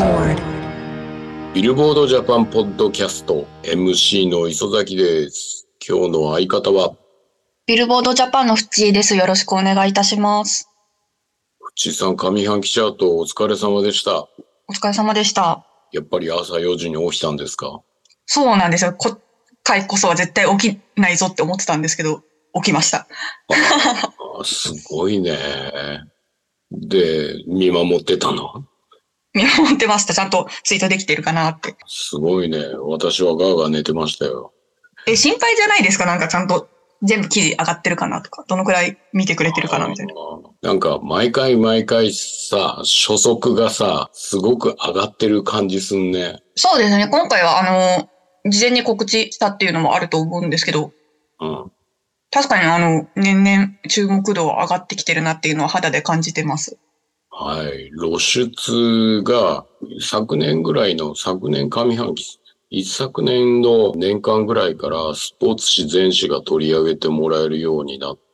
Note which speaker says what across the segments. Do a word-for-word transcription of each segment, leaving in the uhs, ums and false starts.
Speaker 1: Billboard。
Speaker 2: ビルボードジャパンポッドキャスト エムシー の磯崎です。今日の相方は
Speaker 3: ビルボードジャパンのフチーです。よろしくお願いいたします。
Speaker 2: 藤井さん、上半期チャートお疲れ様でした。
Speaker 3: お疲れ様でした。
Speaker 2: やっぱり朝よじに起きたんですか？
Speaker 3: そうなんですよ。今回こそは絶対起きないぞって思ってたんですけど、起きました。
Speaker 2: あすごいね。で、見守ってたの？
Speaker 3: 見守ってました。ちゃんとツイートできてるかなって。
Speaker 2: すごいね。私はガーガー寝てましたよ。
Speaker 3: え、心配じゃないですか？なんかちゃんと全部記事上がってるかなとか、どのくらい見てくれてるかなみたいな。
Speaker 2: なんか毎回毎回さ、初速がさ、すごく上がってる感じすんね。
Speaker 3: そうですね。今回はあの、事前に告知したっていうのもあると思うんですけど、
Speaker 2: うん。
Speaker 3: 確かにあの、年々注目度は上がってきてるなっていうのは肌で感じてます。
Speaker 2: はい。露出が昨年ぐらいの、昨年上半期、一昨年の年間ぐらいからスポーツ紙全紙が取り上げてもらえるようになって、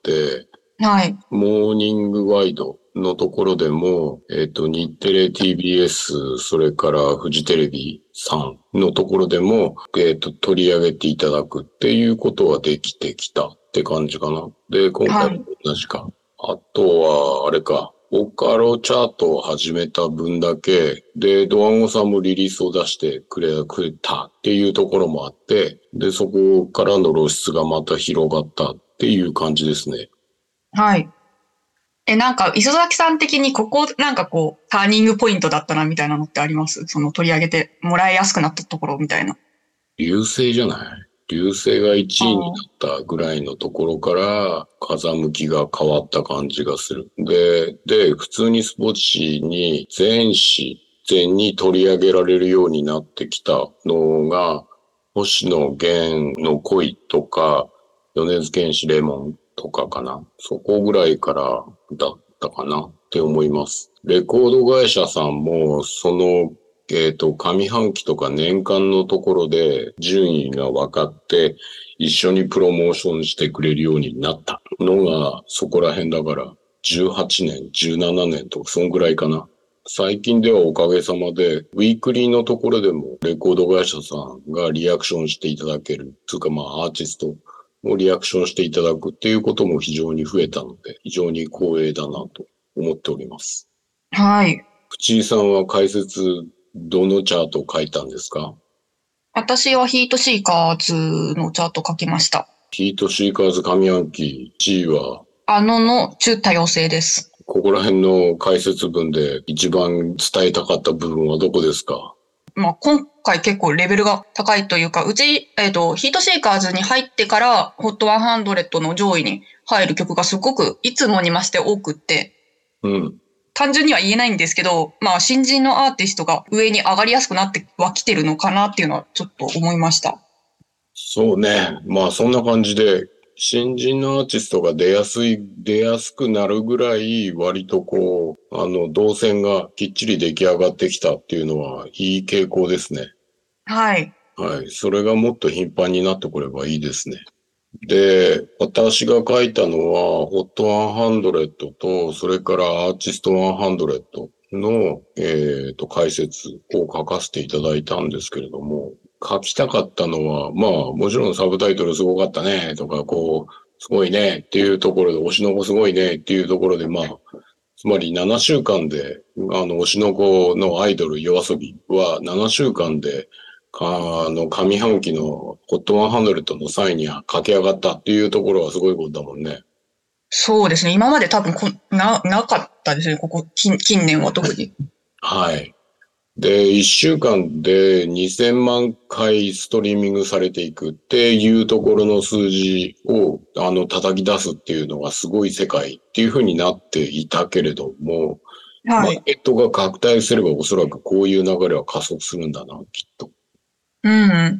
Speaker 3: はい。
Speaker 2: モーニングワイドのところでも、えっと、日テレ ティービーエス、それからフジテレビさんのところでも、えっと、取り上げていただくっていうことはできてきたって感じかな。で、今回も同じか。はい、あとは、あれか。ボカロチャートを始めた分だけ、で、ドワンゴさんもリリースを出してくれ、くれたっていうところもあって、で、そこからの露出がまた広がったっていう感じですね。
Speaker 3: はい。え、なんか、磯崎さん的にここ、なんかこう、ターニングポイントだったなみたいなのってあります？その取り上げてもらいやすくなったところみたいな。
Speaker 2: 流星じゃない？流星がいちいになったぐらいのところから、風向きが変わった感じがする。で、で、普通にスポーツ紙に全紙全に取り上げられるようになってきたのが、星野源の恋とか、米津玄師レモンとかかな。そこぐらいからだったかなって思います。レコード会社さんも、そのえっと、上半期とか年間のところで順位が分かって、一緒にプロモーションしてくれるようになったのが、そこら辺だから、じゅうはちねん、じゅうななねんとか、そんぐらいかな。最近ではおかげさまで、ウィークリーのところでも、レコード会社さんがリアクションしていただける。つうか、まあ、アーティストもリアクションしていただくっていうことも非常に増えたので、非常に光栄だなと思っております。
Speaker 3: はい。
Speaker 2: 藤井さんは解説、どのチャートを書いたんですか？
Speaker 3: 私はヒートシーカーズのチャート書きました。
Speaker 2: ヒートシーカーズ上半期いちいは、
Speaker 3: あのの中多様性です。
Speaker 2: ここら辺の解説文で一番伝えたかった部分はどこですか？
Speaker 3: まあ、今回結構レベルが高いというか、うち、えっと、ヒートシーカーズに入ってから、ホットひゃくの上位に入る曲がすごくいつもに増して多くって、
Speaker 2: うん。
Speaker 3: 単純には言えないんですけど、まあ新人のアーティストが上に上がりやすくなってはきてるのかなっていうのはちょっと思いました。
Speaker 2: そうね。まあそんな感じで、新人のアーティストが出やすい、出やすくなるぐらい、割とこう、あの、動線がきっちり出来上がってきたっていうのは、いい傾向ですね。
Speaker 3: はい。
Speaker 2: はい。それがもっと頻繁になってくればいいですね。で、私が書いたのは、ホットひゃくと、それからアーティストひゃくの、えっと、解説を書かせていただいたんですけれども、書きたかったのは、まあ、もちろんサブタイトルすごかったね、とか、こう、すごいねっていうところで、推しの子すごいねっていうところで、まあ、つまりななしゅうかんで、あの、推しの子のアイドル、夜遊びはななしゅうかんで、あの、上半期のホットひゃくの際には駆け上がったっていうところはすごいことだもんね。
Speaker 3: そうですね。今まで多分こな、なかったですね。ここ、近近年は特に。
Speaker 2: はい。で、いっしゅうかんでにせんまんかいストリーミングされていくっていうところの数字を、あの、叩き出すっていうのがすごい世界っていう風になっていたけれども、
Speaker 3: はい。
Speaker 2: マーケットが拡大すればおそらくこういう流れは加速するんだな、きっと。
Speaker 3: うん。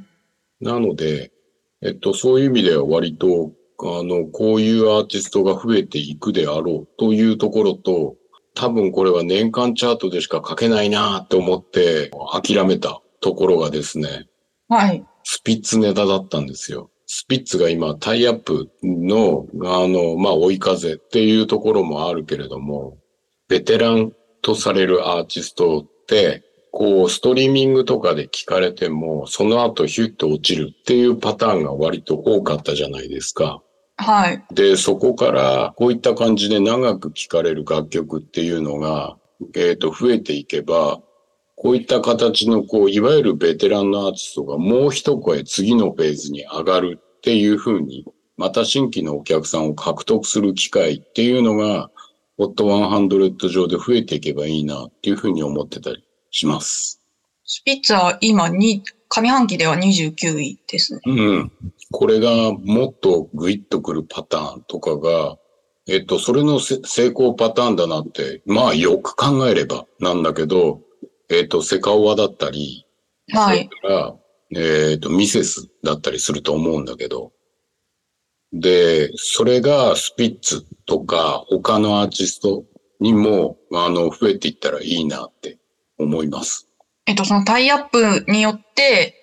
Speaker 2: なので、えっと、そういう意味では割と、あの、こういうアーティストが増えていくであろうというところと、多分これは年間チャートでしか書けないなって思って諦めたところがですね、
Speaker 3: はい。
Speaker 2: スピッツネタだったんですよ。スピッツが今タイアップの、あの、まあ、追い風っていうところもあるけれども、ベテランとされるアーティストって、 こう、ストリーミングとかで聞かれても、その後ヒュッと落ちるっていうパターンが割と多かったじゃないですか。
Speaker 3: はい。
Speaker 2: で、そこからこういった感じで長く聴かれる楽曲っていうのが、えっと、増えていけば、こういった形の、こう、いわゆるベテランのアーティストがもう一声次のフェーズに上がるっていう風に、また新規のお客さんを獲得する機会っていうのが、ホットひゃく上で増えていけばいいなっていう風に思ってたりします。
Speaker 3: スピッツは今に、上半期ではにじゅうきゅういですね。
Speaker 2: うん。これがもっとグイッとくるパターンとかが、えっと、それの成功パターンだなって、まあよく考えればなんだけど、えっと、セカオワだったり、
Speaker 3: はい。
Speaker 2: それから、えっと、ミセスだったりすると思うんだけど、で、それがスピッツとか他のアーティストにも、あの、増えていったらいいなって思います。
Speaker 3: えっと、そのタイアップによって、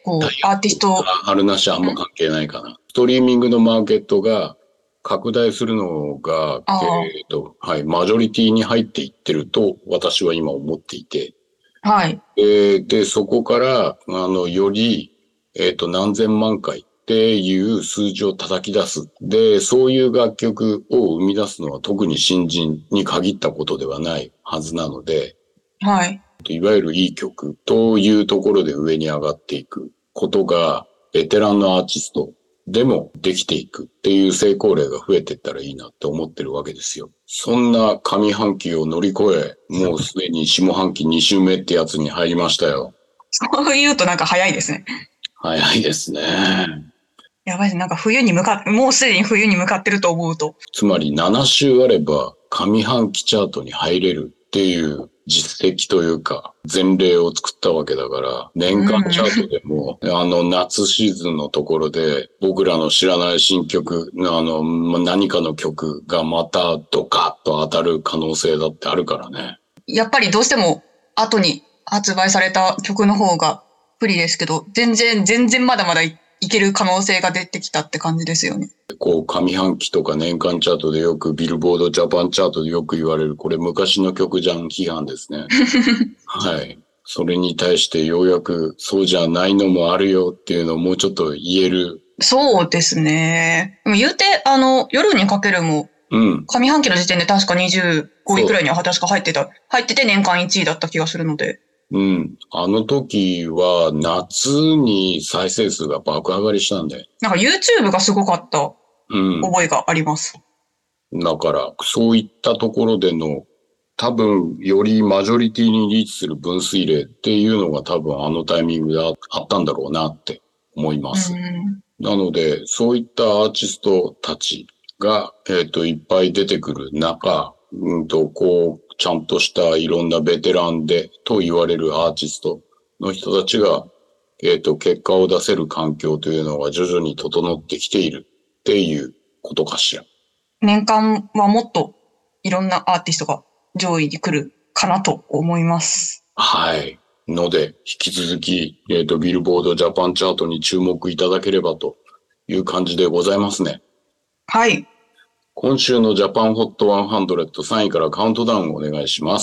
Speaker 3: こう、アーティスト、
Speaker 2: あるなしあんま関係ないかな。ストリーミングのマーケットが拡大するのが、えっと、はい、マジョリティに入っていってると私は今思っていて、
Speaker 3: はい。
Speaker 2: で、でそこから、あの、より、えっと、何千万回っていう数字を叩き出す。で、そういう楽曲を生み出すのは特に新人に限ったことではないはずなので、
Speaker 3: はい。
Speaker 2: いわゆるいい曲というところで上に上がっていくことが、ベテランのアーティストでもできていくっていう成功例が増えていったらいいなって思ってるわけですよ。そんな上半期を乗り越え、もうすでに下半期に週目ってやつに入りましたよ。
Speaker 3: そう言うとなんか早いですね。
Speaker 2: 早いですね。
Speaker 3: やばいですね。なんか冬に向かっ、もうすでに冬に向かってると思うと。
Speaker 2: つまりなな週あれば上半期チャートに入れるっていう実績というか前例を作ったわけだから、年間チャートでも、あの夏シーズンのところで僕らの知らない新曲、あの何かの曲がまたドカッと当たる可能性だってあるからね。
Speaker 3: やっぱりどうしても後に発売された曲の方が不利ですけど、全然、全然まだまだいける可能性が出てきたって感じですよね。
Speaker 2: こう上半期とか年間チャートでよくビルボードジャパンチャートでよく言われる、これ昔の曲じゃん批判ですね。はい。それに対してようやくそうじゃないのもあるよっていうのをもうちょっと言える。
Speaker 3: そうですね。でも言うて、あの、夜にかけるも、
Speaker 2: うん。
Speaker 3: 上半期の時点で確かにじゅうごいくらいには確か入ってた、入ってて年間いちいだった気がするので。
Speaker 2: うん。あの時は夏に再生数が爆上がりしたんで。
Speaker 3: なんか YouTube がすごかった覚えがあります。
Speaker 2: うん。だから、そういったところでの多分よりマジョリティにリーチする分水嶺っていうのが多分あのタイミングであったんだろうなって思います。なので、そういったアーティストたちが、えっと、いっぱい出てくる中、うんと、こう、ちゃんとしたいろんなベテランでと言われるアーティストの人たちが、えっと、結果を出せる環境というのが徐々に整ってきているっていうことかしら。
Speaker 3: 年間はもっといろんなアーティストが上位に来るかなと思います。
Speaker 2: はい。ので、引き続き、えっと、ビルボードジャパンチャートに注目いただければという感じでございますね。
Speaker 3: はい。
Speaker 2: 今週のジャパンホットひゃく、さんいからカウントダウンをお願いします。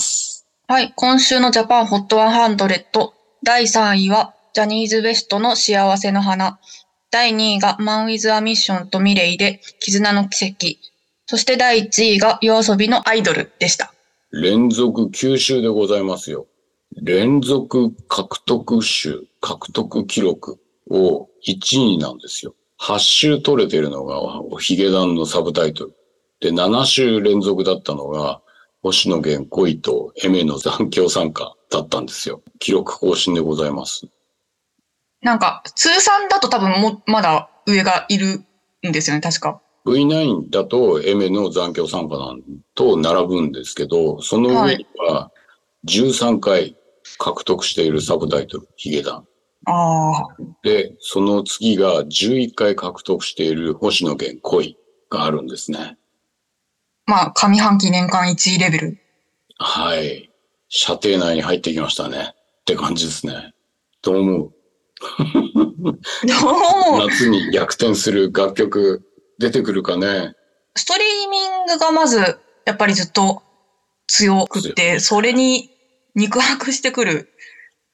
Speaker 3: はい。今週のジャパンホットひゃく、だいさんいはジャニーズ ウエストの幸せの花。だいにいがマンウィズアミッションとミレイで絆の奇跡。そしてだいいちいがYOASOBIのアイドルでした。
Speaker 2: 連続きゅう週でございますよ。連続獲得週、獲得記録をいちいなんですよ。はち週取れてるのがヒゲダンのサブタイトル。で、なな週連続だったのが星野源恋とエメの残響参加だったんですよ。記録更新でございます。
Speaker 3: なんか、通算だと多分も、まだ上がいるんですよね、確か。
Speaker 2: ブイナイン だとエメの残響参加なんと並ぶんですけど、その上にはじゅうさんかい獲得しているサブタイトル、ヒゲダン。
Speaker 3: ああ。
Speaker 2: で、その次がじゅういっかい獲得している星野源恋があるんですね。
Speaker 3: まあ、上半期年間いちいレベル。
Speaker 2: はい。射程内に入ってきましたね。って感じですね。どう思う？
Speaker 3: どうも。
Speaker 2: 夏に逆転する楽曲出てくるかね。
Speaker 3: ストリーミングがまず、やっぱりずっと強くって、それに肉薄してくる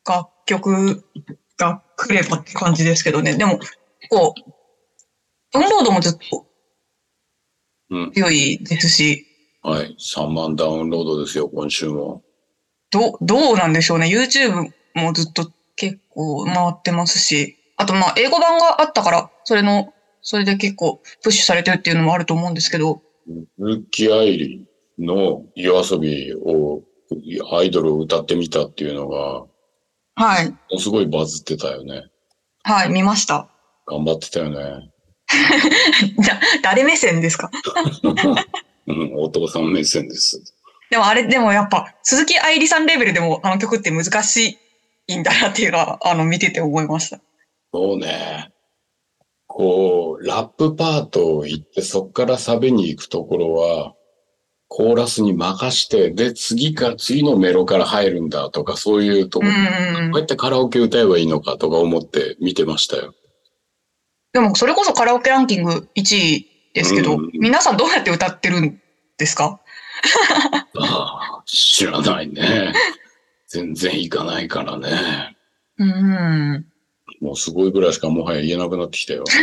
Speaker 3: 曲が来ればって感じですけどね。でも、こう、ダウンロードもずっと強いですし、
Speaker 2: うん。はい。さんまんダウンロードですよ、今週も。
Speaker 3: ど、どうなんでしょうね。YouTube もずっと結構回ってますし、あとまあ、英語版があったから、それの、それで結構プッシュされてるっていうのもあると思うんですけど。
Speaker 2: ルッキー・アイリの夜遊びを、アイドルを歌ってみたっていうのが、
Speaker 3: はい。
Speaker 2: すごいバズってたよね。
Speaker 3: はい、見ました。
Speaker 2: 頑張ってたよね。
Speaker 3: じゃあ、誰目線ですか？
Speaker 2: うん、お父さん目線です。
Speaker 3: でもあれ、でもやっぱ、鈴木愛理さんレベルでもあの曲って難しいんだなっていうのは、あの、見てて思いました。
Speaker 2: そうね。こう、ラップパートを行って、そっからサビに行くところは、コーラスに任して、で、次か、次のメロから入るんだとか、そういうとこ、
Speaker 3: うん
Speaker 2: こ
Speaker 3: うんうん。
Speaker 2: うやってカラオケ歌えばいいのかとか思って見てましたよ。
Speaker 3: でも、それこそカラオケランキングいちいですけど、
Speaker 2: うん、
Speaker 3: 皆さんどうやって歌ってるんですか？
Speaker 2: ああ、知らないね。全然行かないからね。
Speaker 3: うん。
Speaker 2: もうすごいぐらいしかもはや言えなくなってきたよ。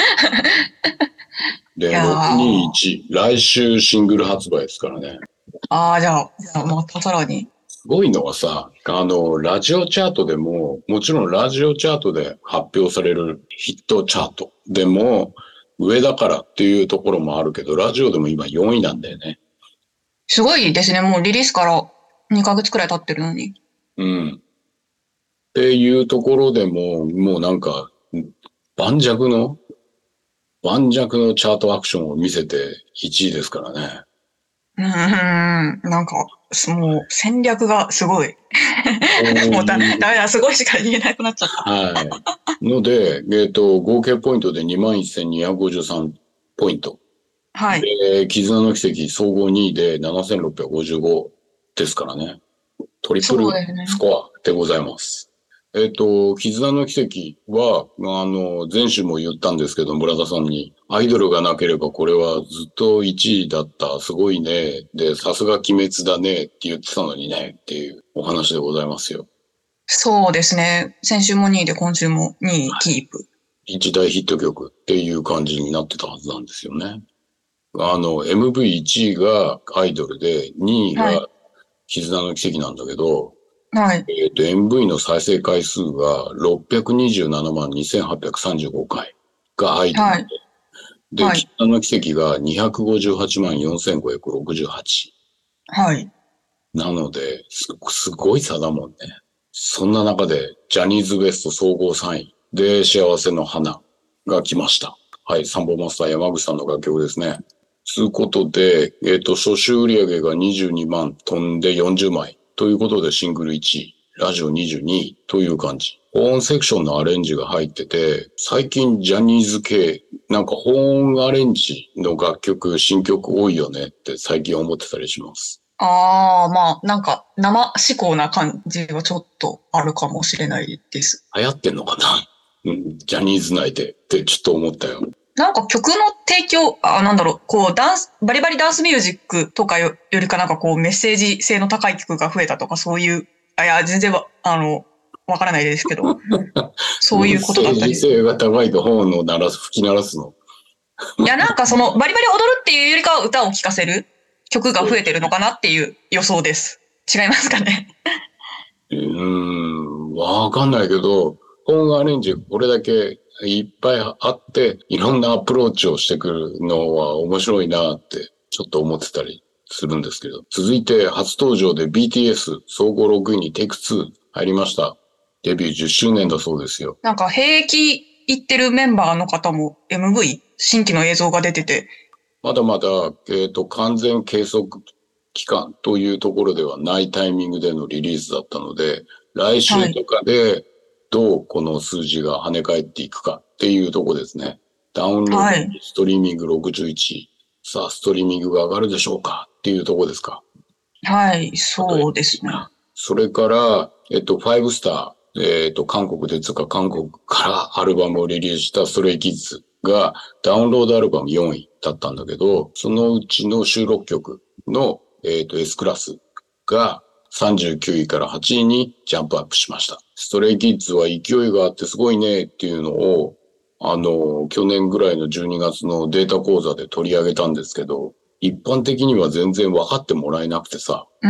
Speaker 3: い
Speaker 2: で、
Speaker 3: やー。
Speaker 2: ろくにいち、来週シングル発売ですからね。
Speaker 3: ああ、じゃあ、じゃあ、またさらに。
Speaker 2: すごいのはさ、あの、ラジオチャートでも、もちろんラジオチャートで発表されるヒットチャートでも、上だからっていうところもあるけど、ラジオでも今よんいなんだよね。
Speaker 3: すごいですね。もうリリースからにかげつくらい経ってるのに。
Speaker 2: うん。っていうところでも、もうなんか、盤石の、盤石のチャートアクションを見せていちいですからね。
Speaker 3: うーん。なんか、もう戦略がすごい。もうだ、ダメだ、すごいしか言えなくなっちゃった。
Speaker 2: はい。ので、えっと、合計ポイントで にまんせんにひゃくごじゅうさん ポイント。
Speaker 3: はい。
Speaker 2: で、絆の奇跡総合にいでななせんろっぴゃくごじゅうごですからね。トリプル
Speaker 3: そうですね。
Speaker 2: スコアでございます。えっと、絆の奇跡は、あの、前週も言ったんですけど、村田さんに、アイドルがなければこれはずっといちいだった、すごいね。で、さすが鬼滅だねって言ってたのにね、っていうお話でございますよ。
Speaker 3: そうですね。先週もにいで今週もにいキープ。
Speaker 2: 一大ヒット曲っていう感じになってたはずなんですよね。あの、エムブイいち いがアイドルで、にいが絆の奇跡なんだけど、
Speaker 3: はい。
Speaker 2: えっと、エムブイ の再生回数がろっぴゃくにじゅうななまんにせんはっぴゃくさんじゅうごかいがアイドルで、
Speaker 3: はい。
Speaker 2: で、
Speaker 3: はい。
Speaker 2: 絆の奇跡がにひゃくごじゅうはちまんよんせんごひゃくろくじゅうはち。
Speaker 3: はい。
Speaker 2: なので、す、すごい差だもんね。そんな中で、ジャニーズ ベスト総合さんいで幸せの花が来ました。はい、サンボマスター山口さんの楽曲ですね。つうことで、えっと、初週売上がにじゅうにまん飛んでよんじゅうまい。ということでシングルいちい、ラジオにじゅうにいという感じ。保音セクションのアレンジが入ってて、最近ジャニーズ系、なんか保音アレンジの楽曲、新曲多いよねって最近思ってたりします。
Speaker 3: ああ、まあ、なんか、生思考な感じはちょっとあるかもしれないです。
Speaker 2: 流行ってんのかなうん、ジャニーズ内でってちょっと思ったよ。
Speaker 3: なんか曲の提供、あ、なんだろう、こう、ダンス、バリバリダンスミュージックとかよよりかなんかこう、メッセージ性の高い曲が増えたとか、そういう、あ、いや、全然わ、あの、わからないですけど、そういうことだったり。
Speaker 2: メッセージ性が高いと本を鳴らす、吹き鳴らすの。
Speaker 3: いや、なんかその、バリバリ踊るっていうよりかは歌を聴かせる曲が増えてるのかなっていう予想です。違いますかね。
Speaker 2: うーん、わかんないけど、本アレンジこれだけいっぱいあって、いろんなアプローチをしてくるのは面白いなってちょっと思ってたりするんですけど。続いて初登場で ビーティーエス 総合ろくいにテイクツー入りました。デビューじゅっしゅうねんだそうですよ。
Speaker 3: なんか、兵役行ってるメンバーの方も エムブイ 新規の映像が出てて、
Speaker 2: まだまだ、えっと、完全計測期間というところではないタイミングでのリリースだったので、来週とかでどうこの数字が跳ね返っていくかっていうところですね。ダウンロード、
Speaker 3: はい、
Speaker 2: ストリーミングろくじゅういち。さあ、ストリーミングが上がるでしょうかっていうところですか。
Speaker 3: はい、そうですね。
Speaker 2: それから、えっと、ファイブスター、えっと、韓国でつか韓国からアルバムをリリースしたストレイキッズがダウンロードアルバムよんいだったんだけど、そのうちの収録曲の、えっと、S クラスがさんじゅうきゅういからはちいにジャンプアップしました。ストレイキッズは勢いがあってすごいねっていうのを、あの、去年ぐらいのじゅうにがつのデータ講座で取り上げたんですけど、一般的には全然分かってもらえなくてさ、
Speaker 3: うん。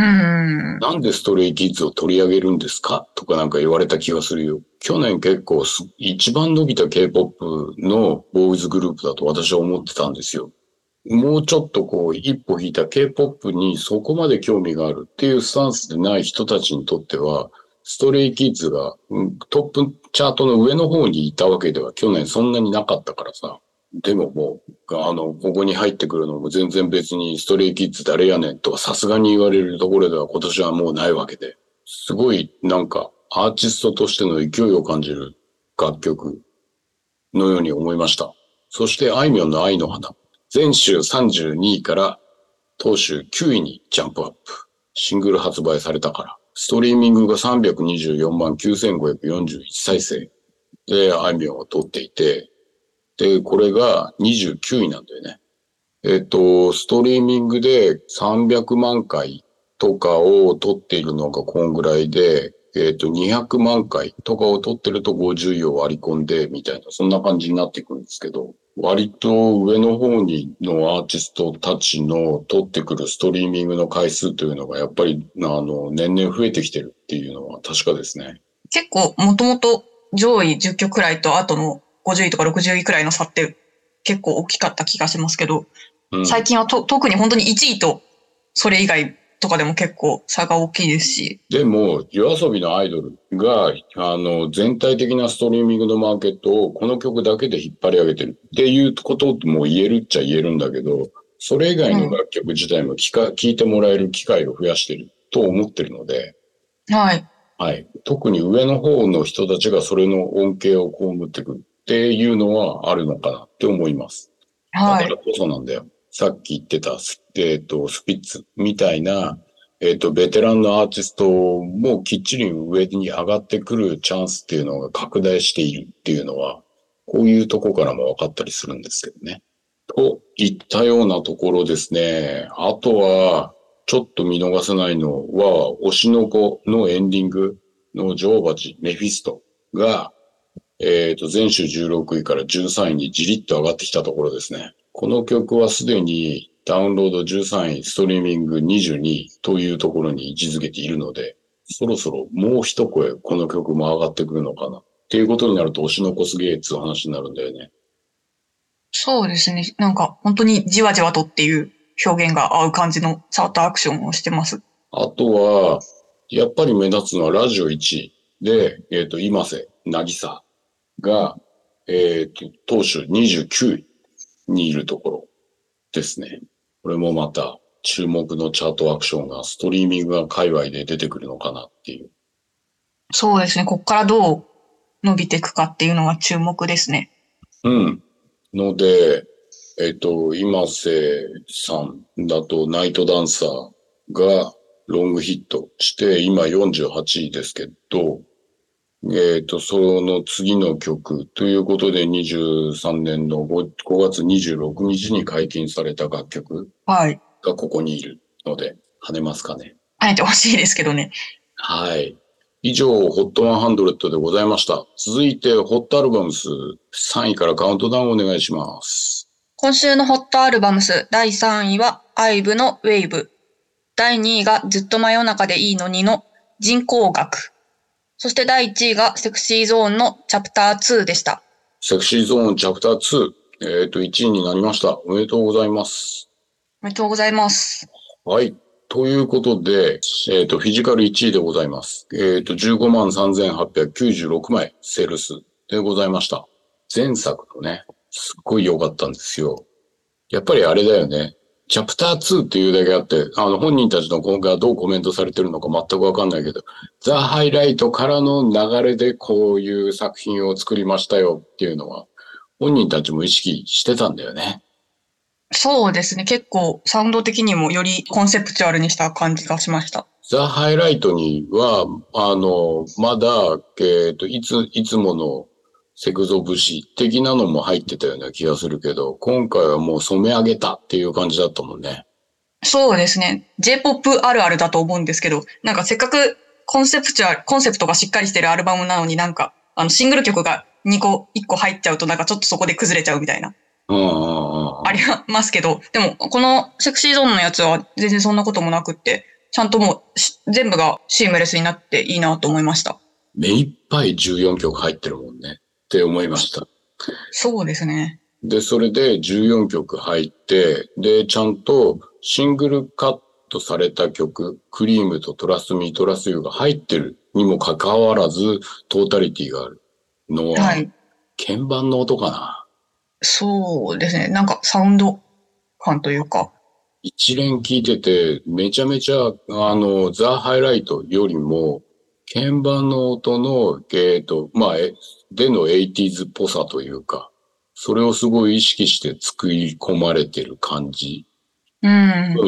Speaker 2: なんでストレイキッズを取り上げるんですかとかなんか言われた気がするよ。去年結構一番伸びた K-ポップ のボーイズグループだと私は思ってたんですよ。もうちょっとこう一歩引いた K-ポップ にそこまで興味があるっていうスタンスでない人たちにとっては、ストレイキッズがトップチャートの上の方にいたわけでは去年そんなになかったからさ。でももう、あの、ここに入ってくるのも全然別にストレイキッズ誰やねんとかさすがに言われるところでは今年はもうないわけで、すごいなんかアーティストとしての勢いを感じる楽曲のように思いました。そしてあいみょんの愛の花。全週さんじゅうにいから当週きゅういにジャンプアップ。シングル発売されたから。ストリーミングがさんびゃくにじゅうよんまんきゅうせんごひゃくよんじゅういち再生であいみょんを取っていて、で、これがにじゅうきゅういなんだよね。えっと、ストリーミングでさんびゃくまんかいとかを取っているのがこんぐらいで、えっと、にひゃくまんかいとかを取ってるとごじゅういを割り込んで、みたいな、そんな感じになっていくんですけど、割と上の方にのアーティストたちの取ってくるストリーミングの回数というのが、やっぱり、あの、年々増えてきてるっていうのは確かですね。
Speaker 3: 結構、もともと上位じゅっきょくくらいと後のごじゅういとかろくじゅういくらいの差って結構大きかった気がしますけど、うん、最近はと特に本当にいちいとそれ以外とかでも結構差が大きいですし。
Speaker 2: でも、YOASOBIのアイドルが、あの、全体的なストリーミングのマーケットをこの曲だけで引っ張り上げてるっていうことも言えるっちゃ言えるんだけど、それ以外の楽曲自体も聞か、聞いてもらえる機会を増やしてると思ってるので。
Speaker 3: はい。
Speaker 2: はい。特に上の方の人たちがそれの恩恵を被ってくるっていうのはあるのかなって思います。はい。だからこそなんだよ。さっき言ってた、えっと、スピッツみたいな、えっと、ベテランのアーティストもきっちり上に上がってくるチャンスっていうのが拡大しているっていうのは、こういうとこからも分かったりするんですけどね。といったようなところですね。あとは、ちょっと見逃せないのは、推しの子のエンディングの女王蜂メフィストが、えっと、全週じゅうろくいからじゅうさんいにじりっと上がってきたところですね。この曲はすでにダウンロードじゅうさんい、ストリーミングにじゅうにいというところに位置づけているので、そろそろもう一声この曲も上がってくるのかなっていうことになると推しの子すげえっていう話になるんだよね。
Speaker 3: そうですね。なんか本当にじわじわとっていう表現が合う感じのチャートアクションをしてます。
Speaker 2: あとは、やっぱり目立つのはラジオいちいで、えっと、今瀬、なぎさが、えっと、当初にじゅうきゅういにいるところですね。これもまた注目のチャートアクションがストリーミングが界隈で出てくるのかなっていう。
Speaker 3: そうですね。こっからどう伸びていくかっていうのは注目ですね。
Speaker 2: うん。ので、えっと、今瀬さんだとナイトダンサーがロングヒットして今よんじゅうはちいですけど、えっと、その次の曲ということでにじゅうさんねんの 5, ごがつにじゅうろくにちに解禁された楽曲がここにいるので、跳ねますかね。
Speaker 3: 跳ねてほしいですけどね。
Speaker 2: はい。以上、ホットひゃくでございました。続いて、ホットアルバムスさんいからカウントダウンお願いします。
Speaker 3: 今週のホットアルバムスだいさんいは、アイブのウェイブ。だいにいがずっと真夜中でいいのにの人工学。そしてだいいちいがセクシーゾーンのチャプターツーでした。
Speaker 2: セクシーゾーンチャプターツー。えっと、いちいになりました。おめでとうございます。
Speaker 3: おめでとうございます。
Speaker 2: はい。ということで、えっと、フィジカルいちいでございます。えっと、じゅうごまんさんぜんはっぴゃくきゅうじゅうろくまいセールスでございました。前作のね、すっごい良かったんですよ。やっぱりあれだよね。チャプターツーっていうだけあって、あの、本人たちの今回はどうコメントされてるのか全くわかんないけど、ザ・ハイライトからの流れでこういう作品を作りましたよっていうのは、本人たちも意識してたんだよね。
Speaker 3: そうですね。結構サウンド的にもよりコンセプチュアルにした感じがしました。
Speaker 2: ザ・ハイライトには、あの、まだ、えっと、いつ、いつものセクゾ節的なのも入ってたような気がするけど、今回はもう染め上げたっていう感じだったもんね。
Speaker 3: そうですね。J-ジェイポップ あるあるだと思うんですけど、なんかせっかくコンセプチュアル、コンセプトがしっかりしてるアルバムなのになんか、あの、シングル曲がにこ、いっこ入っちゃうとなんかちょっとそこで崩れちゃうみたいな、
Speaker 2: うんうんうんうん。
Speaker 3: ありますけど、でも、このセクシーゾーンのやつは全然そんなこともなくって、ちゃんともうし全部がシームレスになっていいなと思いました。
Speaker 2: 目いっぱいじゅうよんきょく入ってるもんね。って思いました。
Speaker 3: そうですね。
Speaker 2: で、それでじゅうよんきょく入って、で、ちゃんとシングルカットされた曲、クリームとトラスミートラスユーが入ってるにもかかわらず、トータリティがあるのは、
Speaker 3: はい。
Speaker 2: 鍵盤の音かな。
Speaker 3: そうですね。なんかサウンド感というか。
Speaker 2: 一連聞いてて、めちゃめちゃ、あの、ザ・ハイライトよりも、鍵盤の音の、えっと、まあ、えでのエイティーズっぽさというか、それをすごい意識して作り込まれてる感じ
Speaker 3: うん。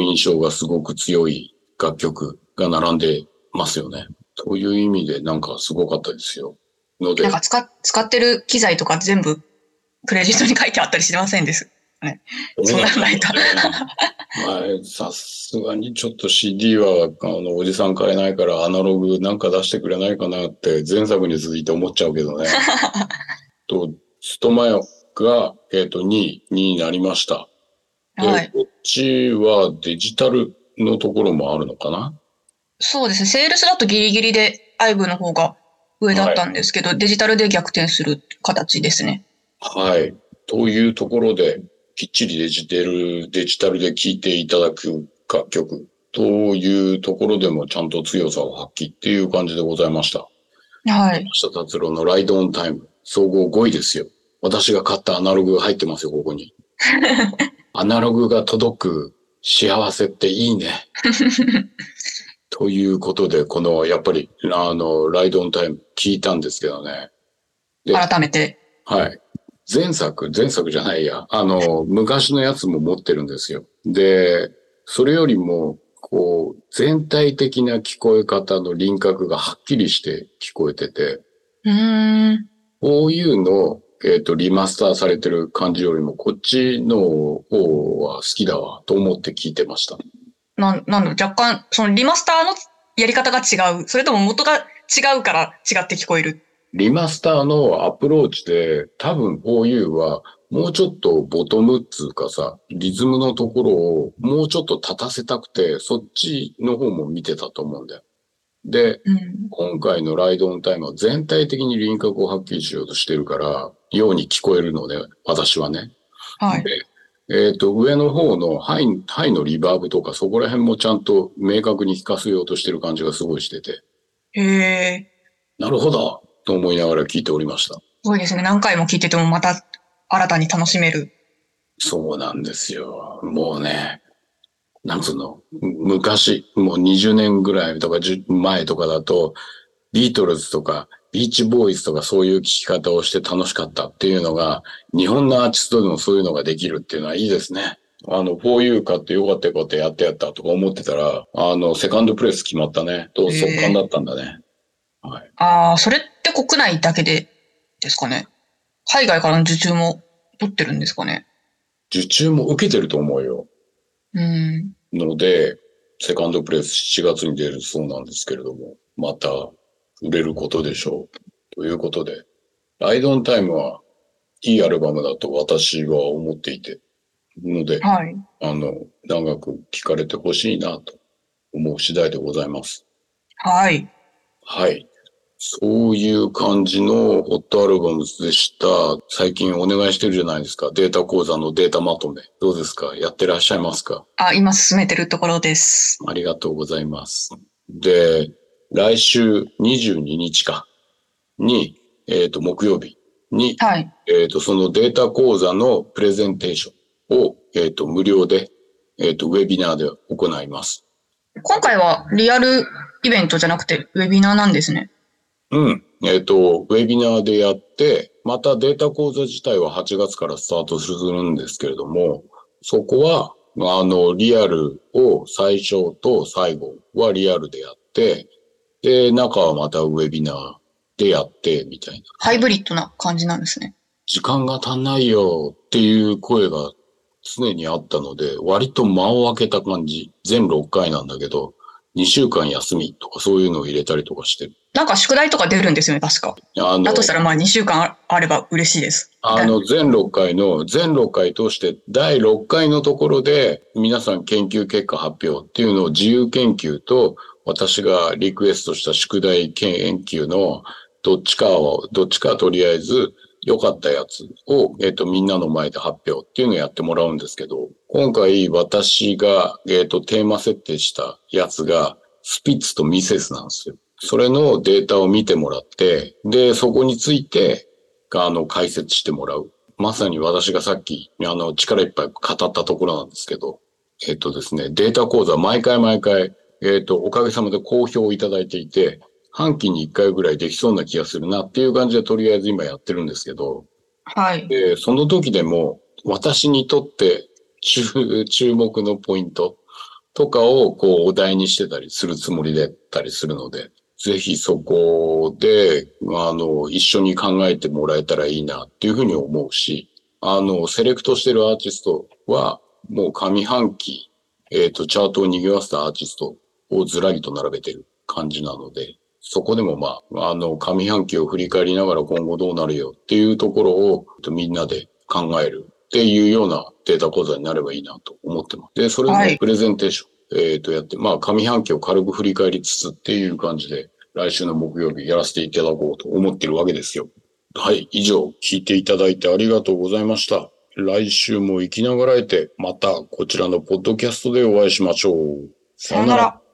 Speaker 2: の印象がすごく強い楽曲が並んでますよね。という意味でなんかすごかったですよ。ので、
Speaker 3: なんか使っ、使ってる機材とか全部クレジットに書いてあったりしませんです。ね。そん
Speaker 2: どうなんだろ
Speaker 3: なんないと。
Speaker 2: うね。まあ、さすがにちょっと シーディー は、あの、おじさん買えないからアナログなんか出してくれないかなって前作に続いて思っちゃうけどね。と、ストマヨが、えっと、にい、にいになりました。で、
Speaker 3: はい。
Speaker 2: こっちはデジタルのところもあるのかな。
Speaker 3: そうですね。セールスだとギリギリでアイブの方が上だった
Speaker 2: はい。
Speaker 3: んですけど、デジタルで逆転する形ですね。
Speaker 2: はい。というところで、きっちりデジタル、デジタルで聴いていただく楽曲というところでもちゃんと強さを発揮っていう感じでございました。
Speaker 3: はい。
Speaker 2: 山下達郎のライドオンタイム、総合ごいですよ。私が買ったアナログが入ってますよ、ここに。アナログが届く幸せっていいね。ということで、この、やっぱり、あの、ライドオンタイム聞いたんですけどね。で、
Speaker 3: 改めて。
Speaker 2: はい。前作、前作じゃないや。あの、昔のやつも持ってるんですよ。で、それよりも、こう、全体的な聞こえ方の輪郭がはっきりして聞こえてて、
Speaker 3: うーん。
Speaker 2: こういうの、えっと、リマスターされてる感じよりも、こっちの方は好きだわ、と思って聞いてました。
Speaker 3: なん、なんだろう、若干、そのリマスターのやり方が違う。それとも元が違うから違って聞こえる。
Speaker 2: リマスターのアプローチで、多分 フォーユー は、もうちょっとボトムっつうかさ、リズムのところをもうちょっと立たせたくて、そっちの方も見てたと思うんだよ。で、
Speaker 3: うん。
Speaker 2: 今回のライドオンタイムは全体的に輪郭をはっきりしようとしてるから、ように聞こえるので、私はね。
Speaker 3: はい。
Speaker 2: で、えっと、上の方のハイ、ハイのリバーブとかそこら辺もちゃんと明確に聞かせようとしてる感じがすごいしてて、
Speaker 3: へえ。
Speaker 2: なるほどと思いながら聞いておりました。
Speaker 3: すごいですね。何回も聞いててもまた新たに楽しめる。
Speaker 2: そうなんですよ。もうね、なんつうの、昔、もうにじゅうねんぐらいとかじゅ前とかだと、ビートルズとか、ビーチボーイズとかそういう聞き方をして楽しかったっていうのが、日本のアーティストでもそういうのができるっていうのはいいですね。あの、フォーユー 買ってよかったよかったやってやったとか思ってたら、あの、セカンドプレス決まったね。と、
Speaker 3: へ
Speaker 2: 速乾だ
Speaker 3: え。
Speaker 2: ったんだね。はい。
Speaker 3: ああ、それって国内だけでですかね。海外からの受注も取ってるんですかね。
Speaker 2: 受注も受けてると思うよ。
Speaker 3: うん。
Speaker 2: ので、セカンドプレスしちがつに出るそうなんですけれども、また売れることでしょう。ということで、ライドオンタイムはいいアルバムだと私は思っていて、ので、
Speaker 3: はい。
Speaker 2: あの、長く聴かれてほしいなと思う次第でございます。
Speaker 3: はい。
Speaker 2: はい。そういう感じのホットアルバムでした。最近お願いしてるじゃないですか。データ講座のデータまとめ。どうですか？やってらっしゃいますか？
Speaker 3: あ、今進めてるところです。
Speaker 2: ありがとうございます。で、来週にじゅうににちかに、えっと、木曜日に、
Speaker 3: はい。
Speaker 2: えっと、そのデータ講座のプレゼンテーションを、えっと、無料で、えっと、ウェビナーで行います。
Speaker 3: 今回はリアルイベントじゃなくてウェビナーなんですね。
Speaker 2: うん。えっと、ウェビナーでやって、またデータ講座自体ははちがつからスタートするんですけれども、そこは、あの、リアルを最初と最後はリアルでやって、で、中はまたウェビナーでやって、みたいな。
Speaker 3: ハイブリッドな感じなんですね。
Speaker 2: 時間が足んないよっていう声が常にあったので、割と間を空けた感じ。全ろっかいなんだけど、にしゅうかん休みとかそういうのを入れたりとかしてる。
Speaker 3: なんか宿題とか出るんですよね、確か。
Speaker 2: あの、
Speaker 3: だとしたらまあにしゅうかんあれば嬉しいです。
Speaker 2: あの、全ろっかいの、全ろっかい通して、だいろっかいのところで、皆さん研究結果発表っていうのを自由研究と、私がリクエストした宿題研究の、どっちかを、どっちかとりあえず、良かったやつを、えっと、みんなの前で発表っていうのをやってもらうんですけど、今回私が、えっと、テーマ設定したやつが、スピッツとミセスなんですよ。それのデータを見てもらって、で、そこについて、あの、解説してもらう。まさに私がさっき、あの、力いっぱい語ったところなんですけど、えっとですね、データ講座毎回毎回、えっと、おかげさまで好評をいただいていて、半期にいっかいぐらいできそうな気がするなっていう感じでとりあえず今やってるんですけど、
Speaker 3: はい。
Speaker 2: で、その時でも私にとって注注目のポイントとかをこうお題にしてたりするつもりだったりするので、ぜひそこで、あの、一緒に考えてもらえたらいいなっていうふうに思うし、あの、セレクトしてるアーティストは、もう上半期、えっと、チャートを賑わせたアーティストをずらりと並べてる感じなので、そこでもまあ、あの、上半期を振り返りながら今後どうなるよっていうところをみんなで考えるっていうようなデータ講座になればいいなと思ってます。で、それのプレゼンテーション。えっと、やって、まあ、上半期を軽く振り返りつつっていう感じで、来週の木曜日やらせていただこうと思ってるわけですよ。はい、以上、聞いていただいてありがとうございました。来週も生きながらえて、またこちらのポッドキャストでお会いしましょう。さようなら。